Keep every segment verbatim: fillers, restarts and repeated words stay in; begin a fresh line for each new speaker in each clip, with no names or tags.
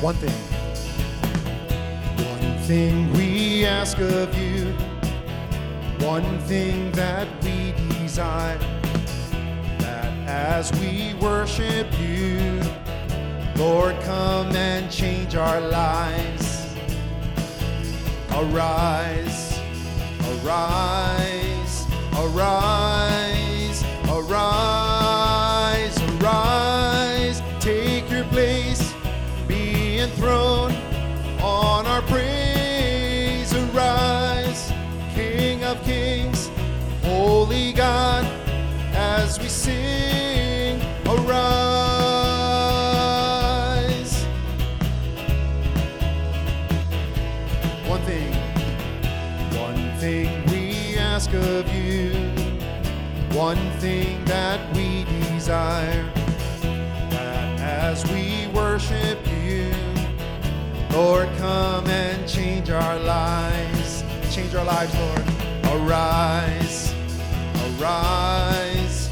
One thing, one thing we ask of you, one thing that we desire, that as we worship you, Lord, come and change our lives. Arise, arise, arise, arise, arise. Take your place, be enthroned on our praise. Arise, King of Kings, Holy God, as we sing. Arise. One thing, one thing we ask of you, one thing that we desire, that as we worship you, Lord, come and change our lives. Change our lives, Lord. Arise, arise,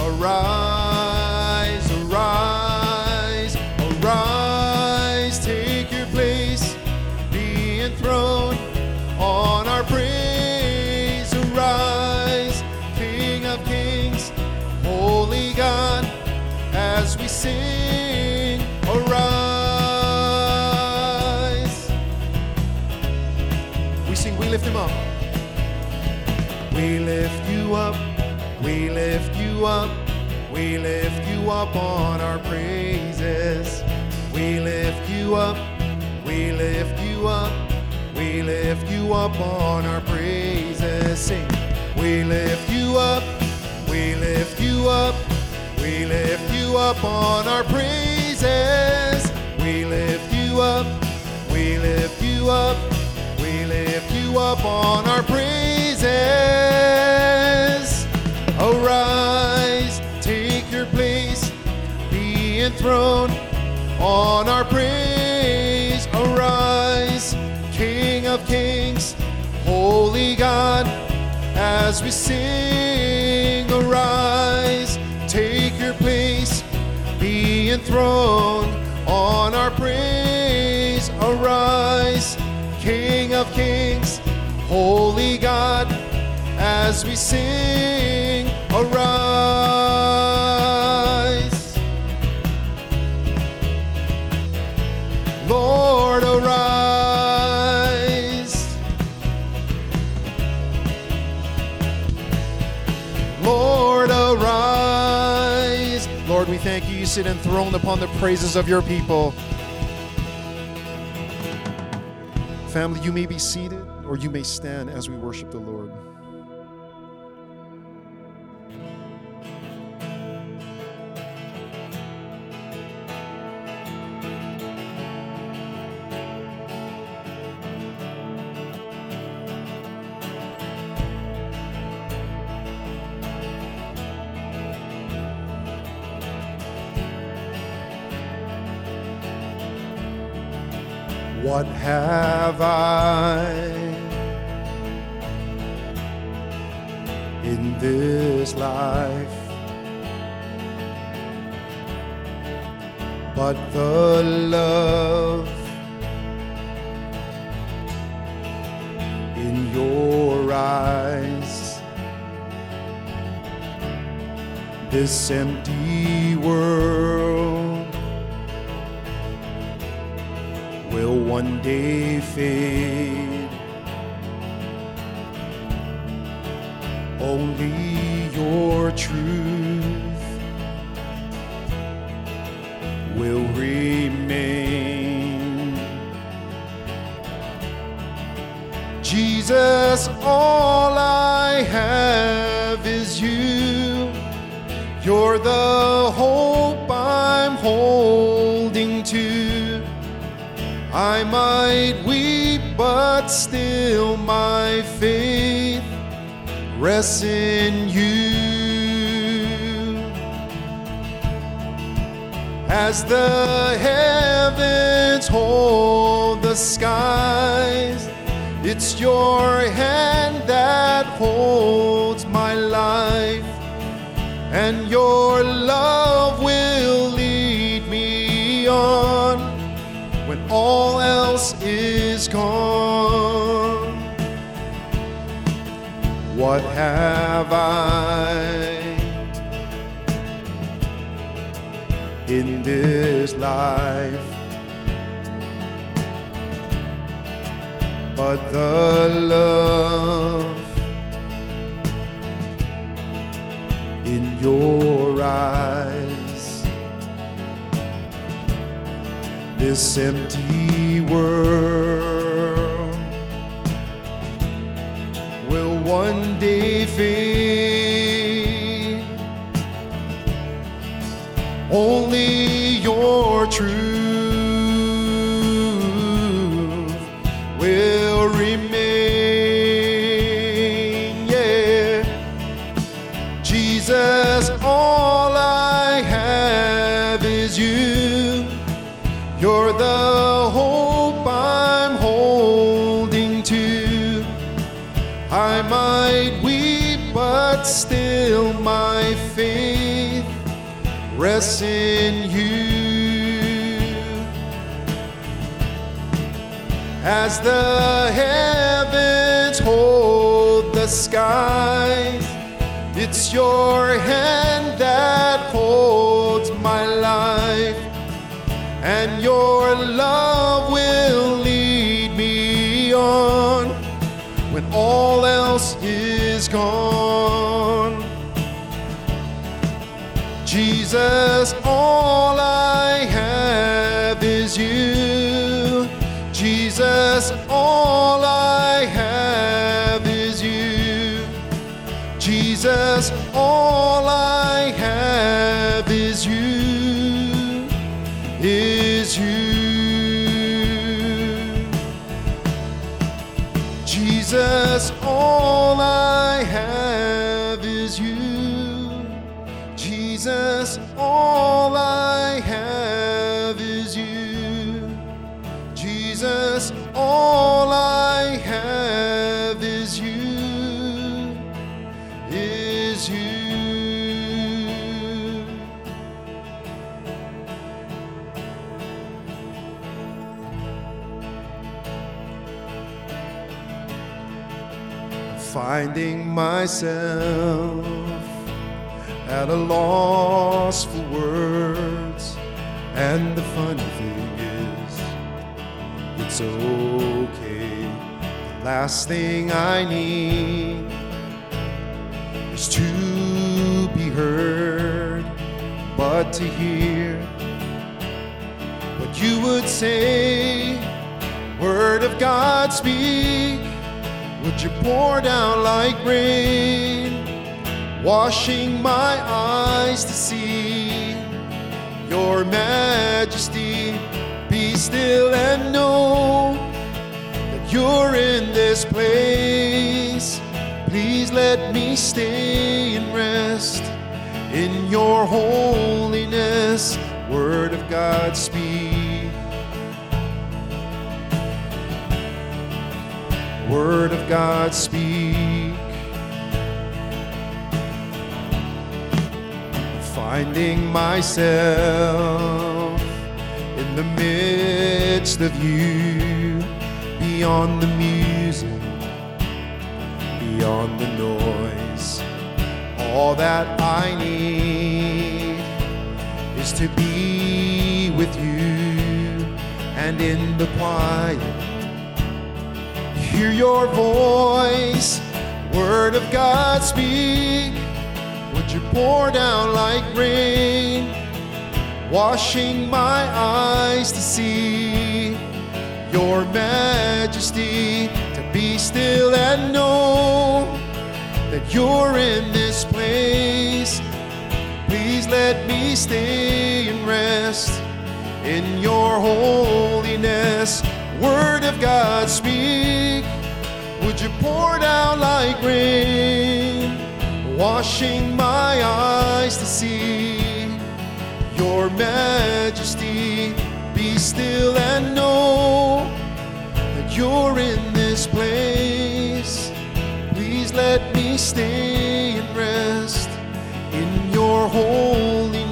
arise, arise, arise. Take your place, be enthroned on our praise. Arise, King of Kings, Holy God, as we sing. Arise. We sing, we lift him up. We lift you up, we lift you up, we lift you up on our praises. We lift you up, we lift you up, we lift you up on our praises. Sing, we lift you up, we lift you up, we lift you up on our praises. We lift you up, we lift you up, we lift you up on our praises. Arise, take your place, be enthroned on our praise. Arise, King of Kings, Holy God, as we sing. Arise, take your place, be enthroned on our praise. Arise, King of Kings, Holy God, as we sing. Arise, Lord, arise. Lord, arise. Lord, we thank you. You sit enthroned upon the praises of your people. Family, you may be seated or you may stand as we worship the Lord. What have I in this life but the love in your eyes? This empty world will one day fade. Only your truth will remain. Jesus, all I have is you. You're the hope I'm holding to. I might weep, but still my faith rests in you. As the heavens hold the skies, it's your hand that holds my life, and your love will lead me on when else is gone. What have I in this life but the love in your eyes? This empty world will one day fade. Only your truth will remain. Yeah, Jesus, all I have is you. You're the hope I'm holding to. I might weep, but still my faith rests in you. As the heavens hold the skies, it's your hand that holds my life, and your love will lead me on when all else is gone. Jesus, all I have is you. Jesus, all I have is you. Jesus, all I have is you, is you. Jesus, all I have is you. Jesus, all I have is you. Jesus, all I have is you, is you. Finding myself at a loss for words, and the funny thing is, it's okay. The last thing I need is to be heard, but to hear what you would say. Word of God, speak. Would you pour down like rain, washing my eyes to see your majesty? Be still and know that you're in this place. Please let me stay and rest in your holiness. Word of God, speak. Word of God, speak. Finding myself in the midst of you, beyond the music, beyond the noise. All that I need is to be with you, and in the quiet hear your voice. Word of God, speak. Would you pour down like rain, washing my eyes to see your majesty? To be still and know that you're in this place. Please let me stay and rest in your holiness. Word of God, speak. Would you pour down like rain, washing my eyes to see your majesty? Be still and know that you're in this place. Please let me stay and rest in your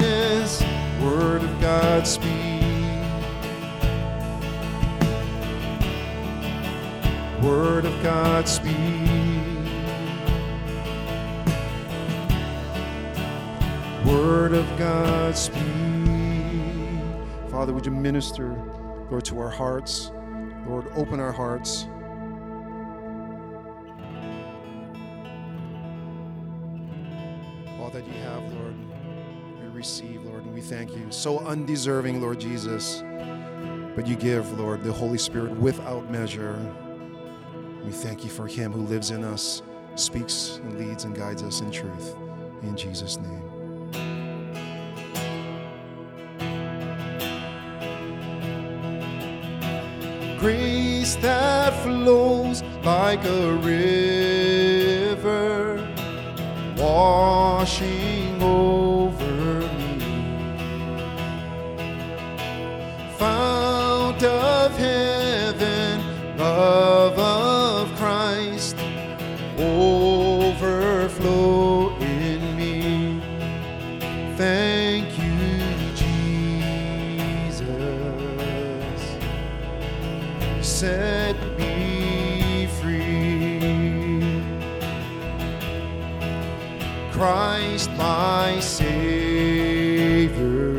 holiness. Word of God, speak. Word of God speak. Word of God speak. Father, would you minister, Lord, to our hearts. Lord, open our hearts. All that you have, Lord, we receive, Lord, and we thank you. So undeserving, Lord Jesus, but you give, Lord, the Holy Spirit without measure. We thank you for him who lives in us, speaks and leads and guides us in truth. In Jesus' name. Grace that flows like a river, washing over me. Fount of heaven, love of Christ, overflow in me. Thank you, Jesus. Set me free. Christ my Savior,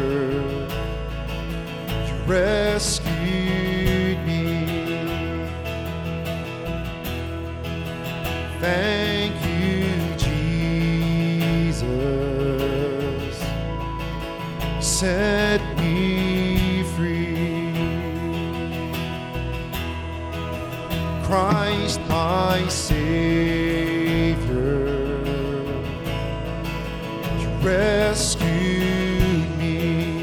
you rescued me. Thank you, Jesus. Set me free. Christ my Savior, you rescued me.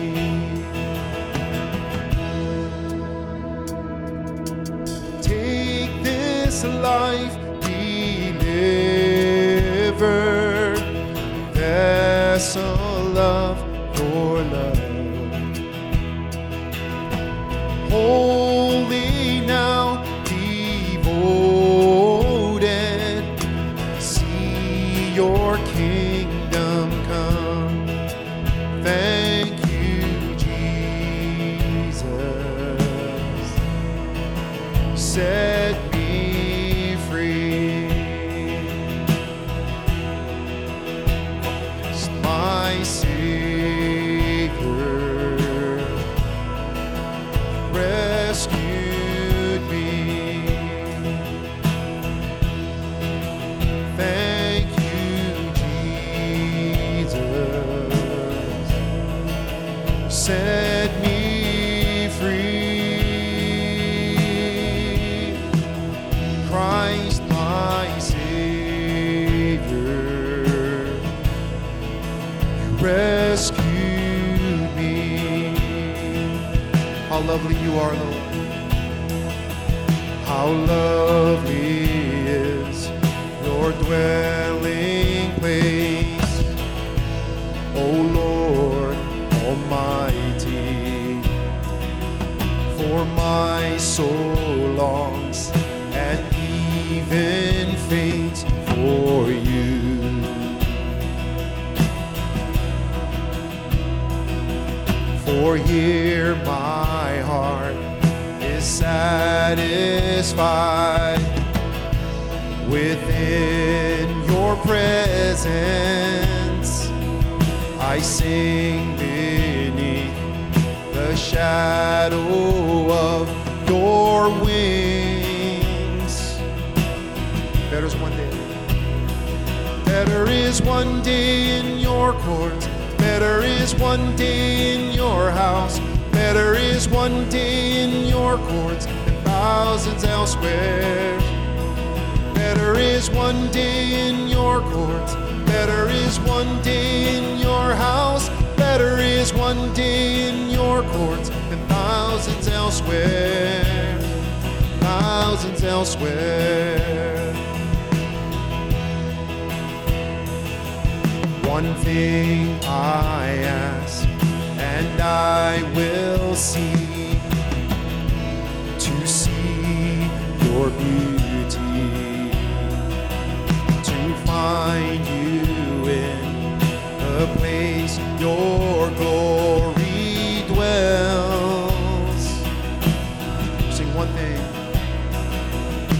Take this life delivered, vessel of your love. Holy now, devoted, see your kingdom come. Thank you, Jesus. Set me free. My Savior rescued me. Thank you, Jesus. Set me free. Christ my Savior, you rescued me. How lovely you are, Lord. How lovely is your dwelling place, O Lord Almighty. For my soul longs and even faints for you. For here my heart is satisfied within your presence. I sing beneath the shadow of your wings. Better is one day. Better is one day in your courts. Better is one day in your house. Better is one day in your courts than thousands elsewhere. Better is one day in your courts. Better is one day in your house. Better is one day in your courts than thousands elsewhere. Thousands elsewhere. One thing I ask, and I will seek, to see your beauty, to find you in the place your glory dwells. Sing one thing.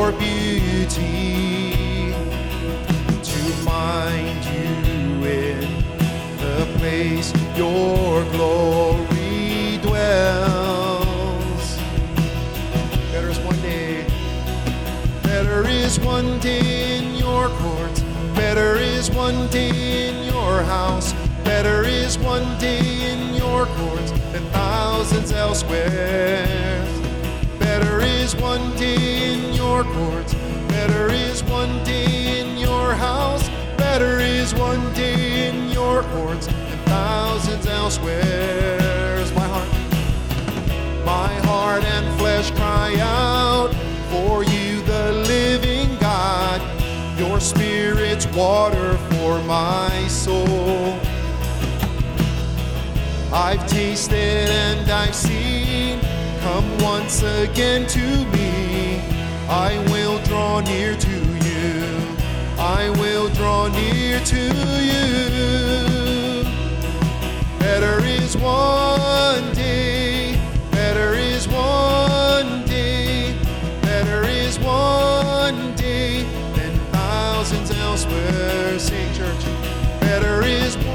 your beauty, to find you in the place your glory dwells. Better is one day, better is one day in your courts, better is one day in your house, better is one day in your courts than thousands elsewhere. Better is one day in your courts, better is one day in your house, better is one day in your courts than thousands elsewhere. Is my heart, my heart and flesh cry out for you, the living God. Your Spirit's water for my soul. I've tasted and I've seen. Come once again to me. I will draw near to you. I will draw near to you. Better is one day. Better is one day. Better is one day than thousands elsewhere. Sing, church. Better is one.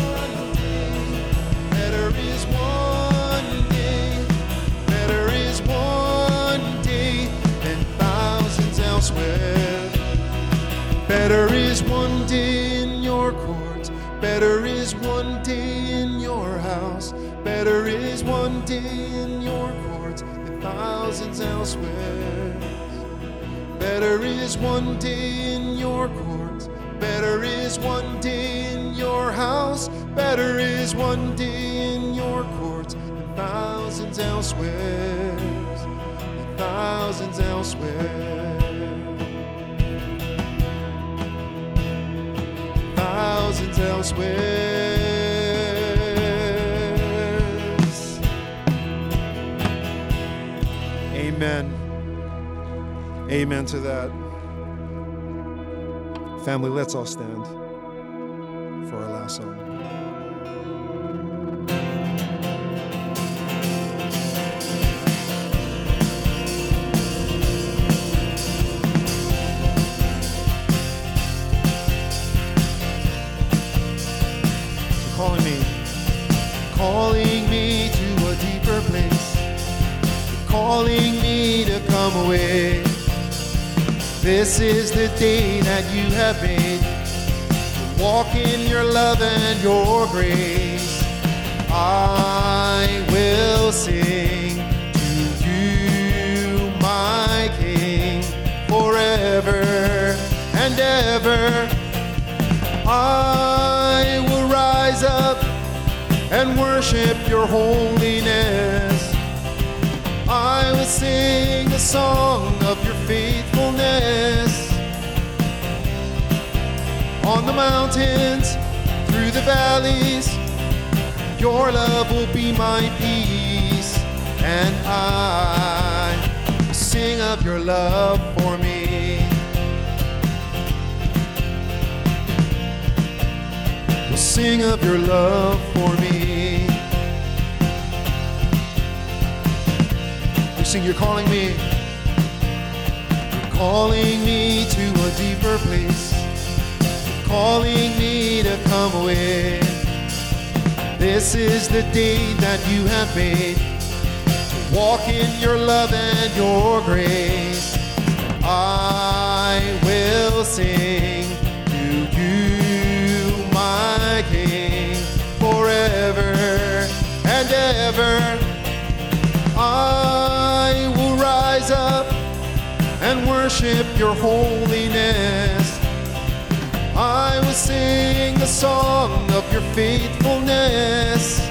Better is one day in your courts, better is one day in your house, better is one day in your courts than thousands elsewhere. Better is one day in your courts, better is one day in your house, better is one day in your courts than thousands elsewhere, than thousands elsewhere. Thousands elsewhere. Amen. Amen to that. Family, let's all stand for our last song. Calling me, calling me to a deeper place. You're calling me to come away. This is the day that you have made. To walk in your love and your grace. I will sing to you, my King, forever and ever. I will rise up and worship your holiness. I will sing the song of your faithfulness. On the mountains, through the valleys, your love will be my peace. And I will sing of your love for me. Sing of your love for me. We sing, you're calling me. You're calling me to a deeper place. You're calling me to come away. This is the day that you have made. To walk in your love and your grace. I will sing to you, my King, forever and ever. I will rise up and worship your holiness. I will sing the song of your faithfulness.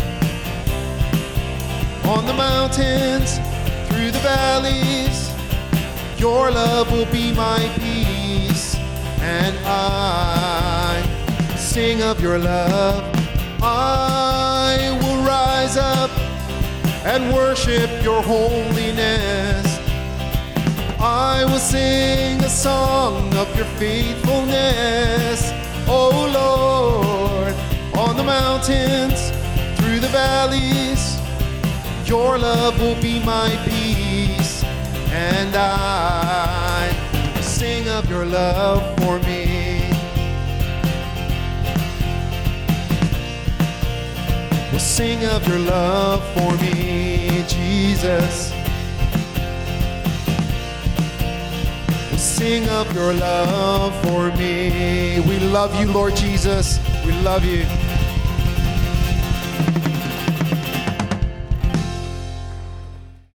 On the mountains, through the valleys, your love will be my peace. And I sing of your love. I will rise up and worship your holiness. I will sing a song of your faithfulness. Oh Lord, on the mountains, through the valleys, your love will be my peace. And I of your love for me. We'll sing of your love for me, Jesus. We'll sing of your love for me. We love you, Lord Jesus. We love you.